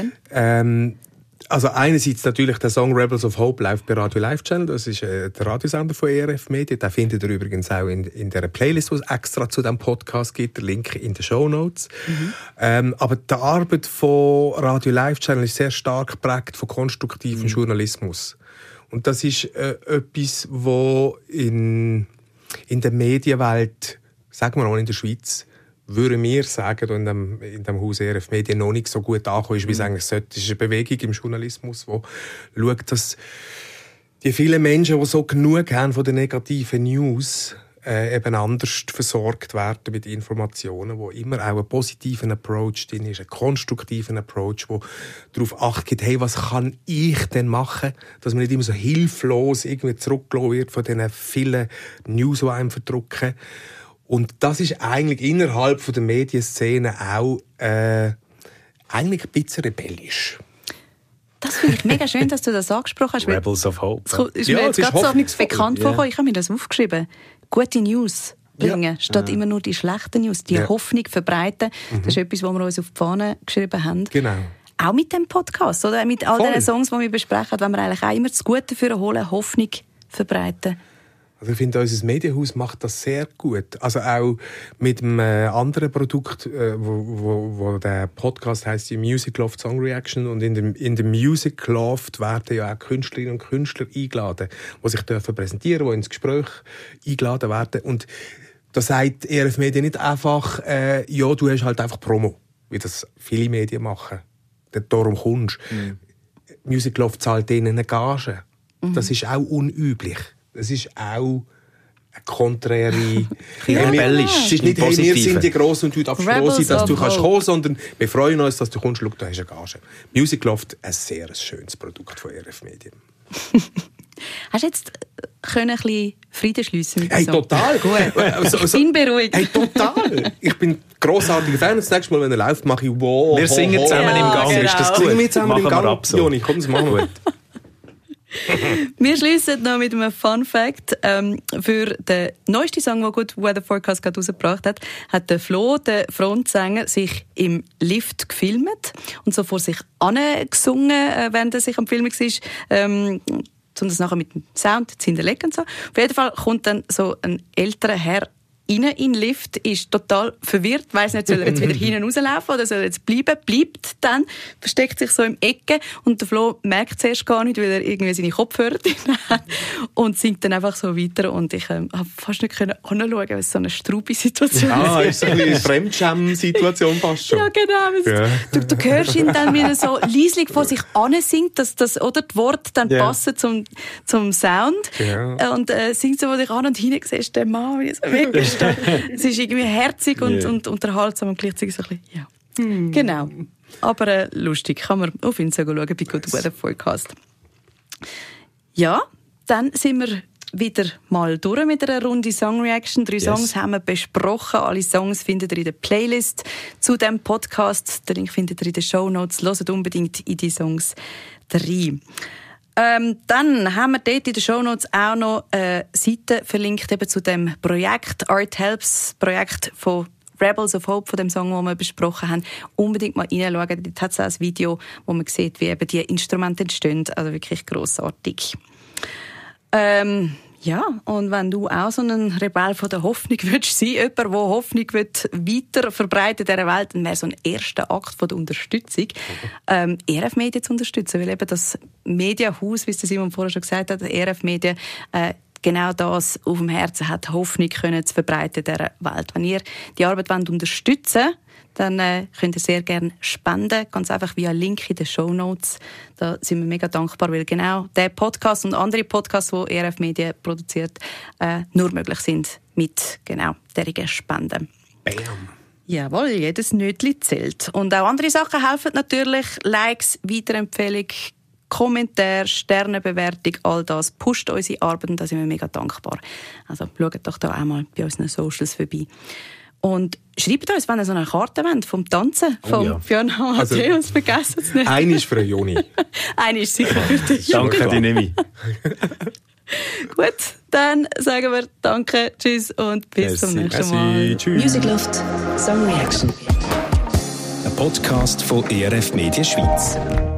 ähm, also einerseits natürlich der Song «Rebels of Hope» läuft bei Radio Live Channel. Das ist äh, der Radiosender von E R F Medien. Den findet ihr übrigens auch in, in der Playlist, die es extra zu diesem Podcast gibt. Der Link in den Shownotes. Mhm. Ähm, aber die Arbeit von Radio Live Channel ist sehr stark geprägt von konstruktivem mhm. Journalismus. Und das ist äh, etwas, was in, in der Medienwelt, sagen wir auch in der Schweiz, würden wir sagen, in dem, in dem Haus E R F Medien noch nicht so gut angekommen ist, wie es eigentlich sollte. Es ist eine Bewegung im Journalismus, die schaut, dass die vielen Menschen, die so genug haben von den negativen News, äh, eben anders versorgt werden mit Informationen, wo immer auch einen positiven Approach drin ist, einen konstruktiven Approach, der darauf Acht gibt, hey, was kann ich denn machen, dass man nicht immer so hilflos irgendwie zurückgelassen wird von diesen vielen News, die einem verdrücken. Und das ist eigentlich innerhalb von der Medienszene auch äh, eigentlich ein bisschen rebellisch. Das finde ich mega schön, dass du das angesprochen hast. Rebels of Hope. Es ist mir ja, jetzt gerade so bekannt yeah. vorgekommen. Ich habe mir das aufgeschrieben. Gute News bringen, ja. statt ja. immer nur die schlechten News. Die ja. Hoffnung verbreiten. Mhm. Das ist etwas, was wir uns auf die Fahne geschrieben haben. Genau. Auch mit dem Podcast, oder? Mit all den Songs, die wir besprechen, wenn wir eigentlich auch immer das Gute für holen, Hoffnung verbreiten. Also ich finde, unser Medienhaus macht das sehr gut. Also auch mit einem äh, anderen Produkt, äh, wo, wo, wo der Podcast heisst, die Music Loft Song Reaction. Und in dem, in dem Music Loft werden ja auch Künstlerinnen und Künstler eingeladen, die sich dürfen präsentieren, die ins Gespräch eingeladen werden. Und da sagt E R F Medien nicht einfach, äh, ja, du hast halt einfach Promo, wie das viele Medien machen. Darum kommst du. Mhm. Music Loft zahlt denen eine Gage. Mhm. Das ist auch unüblich. Es ist auch eine konträre... ja, rebellisch. Es ist nicht, hey, wir sind die Grossen und du darfst froh sein, dass du kannst kommen, sondern wir freuen uns, dass du kommst. Schau, du hast eine Gage. Music Loft, ein sehr schönes Produkt von E R F Medien. Hast du jetzt können ein bisschen Frieden schliessen mit hey, total. Gut. Also, also, ich bin beruhigt. Hey, total. Ich bin grossartiger Fan. Das nächste Mal, wenn er läuft, mache ich wow. Wir singen ho, zusammen ja, im Gang. Genau. Ist das gut? Singen wir zusammen machen im Gang. Wir ab so. Joni, komm, das machen wir gut. Wir schließen noch mit einem Fun Fact. Ähm, für den neuesten Song, den Good Weather Forecast gerade rausgebracht hat, hat der Flo, der Frontsänger, sich im Lift gefilmt und so vor sich angesungen, äh, während er sich am Filmen war. Ähm, um das nachher mit dem Sound zu hinterlegen und so. Auf jeden Fall kommt dann so ein älterer Herr rein in den Lift, ist total verwirrt, weiss nicht, soll er jetzt wieder hinten rauslaufen oder soll er jetzt bleiben, bleibt dann, versteckt sich so im Ecke und der Flo merkt es erst gar nicht, weil er irgendwie seine Kopfhörer drin hat und singt dann einfach so weiter und ich ähm, habe fast nicht können hinschauen, weil es so eine Strubi-Situation ist. Ah, ist so ein bisschen eine Fremdschämen-Situation fast schon. Ja, genau. Ja. Du, du hörst ihn dann, wie er so leislich vor sich ansingt, dass das, oder, die Worte dann ja. passen zum, zum Sound ja. und äh, singt so vor dich an und hinten siehst du den Mann, wie er so weg ist. Es ist irgendwie herzig und, yeah. und unterhaltsam und gleichzeitig so ein bisschen, ja. Mm. Genau. Aber äh, lustig. Kann man auf Instagram schauen, bei Good Weather Forecast. Ja, dann sind wir wieder mal durch mit einer Runde Song Reaction. Drei yes. Songs haben wir besprochen. Alle Songs findet ihr in der Playlist zu diesem Podcast. Den Link findet ihr in den Shownotes. Hört unbedingt in die Songs rein. Ähm, dann haben wir dort in den Shownotes auch noch eine Seite verlinkt eben zu dem Projekt Art Helps, Projekt von Rebels of Hope, von dem Song, den wir besprochen haben. Unbedingt mal reinschauen. Dort hat es auch ein Video, wo man sieht, wie eben die Instrumente entstehen. Also wirklich grossartig. Ähm, ja, und wenn du auch so ein Rebell von der Hoffnung willst sein, jemand, der Hoffnung weiter verbreiten in dieser Welt, dann wäre so ein erster Akt von der Unterstützung, ähm, E R F-Medien zu unterstützen. Weil eben das Medienhaus, wie es Simon vorher schon gesagt hat, E R F-Medien, äh, genau das auf dem Herzen hat, Hoffnung können zu verbreiten in dieser Welt. Wenn ihr die Arbeit wollt unterstützen wollt, dann äh, könnt ihr sehr gerne spenden. Ganz einfach via Link in den Shownotes. Da sind wir mega dankbar, weil genau der Podcast und andere Podcasts, die E R F Medien produziert, äh, nur möglich sind mit genau derigen Spenden. Bam! Jawohl, jedes Nötli zählt. Und auch andere Sachen helfen natürlich. Likes, Weiterempfehlung, Kommentar, Sternebewertung, all das pusht unsere Arbeit und da sind wir mega dankbar. Also schaut doch da auch mal bei unseren Socials vorbei. Und schreibt uns, wenn ihr so eine Karte wollt vom Tanzen von oh ja. Björn H. Also, vergessen es nicht. Eine ist für den Joni. Eine ist sicher für den Joni. Danke, die nehme ich. Gut, dann sagen wir Danke, Tschüss und bis Merci. Zum nächsten Mal. Merci. Tschüss. Music Loft, Song Reaction. Ein Podcast von E R F Medien Schweiz.